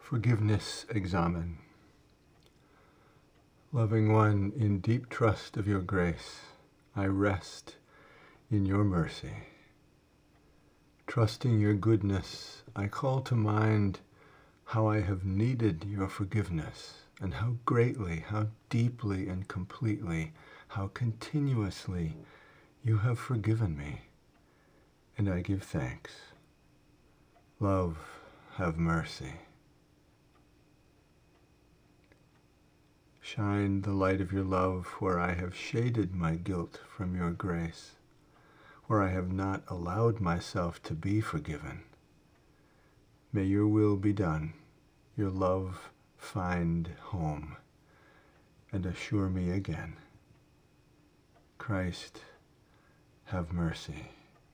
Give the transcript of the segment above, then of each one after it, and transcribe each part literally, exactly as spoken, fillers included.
Forgiveness Examen. Loving one, in deep trust of your grace, I rest in your mercy. Trusting your goodness, I call to mind how I have needed your forgiveness, and how greatly, how deeply and completely, how continuously you have forgiven me, and I give thanks. Love, have mercy. Shine the light of your love where I have shaded my guilt from your grace, where I have not allowed myself to be forgiven. May your will be done, your love find home, and assure me again. Christ, have mercy.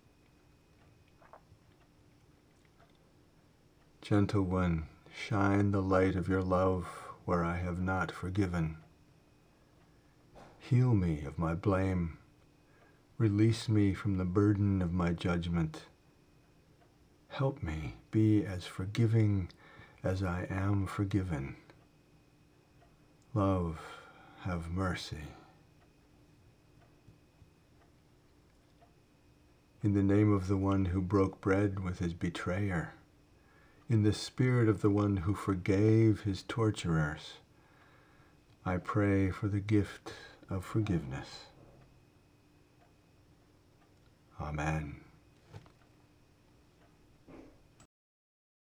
Gentle one, shine the light of your love where I have not forgiven. Heal me of my blame. Release me from the burden of my judgment. Help me be as forgiving as I am forgiven. Love, have mercy. In the name of the one who broke bread with his betrayer, in the spirit of the one who forgave his torturers, I pray for the gift of forgiveness. Amen.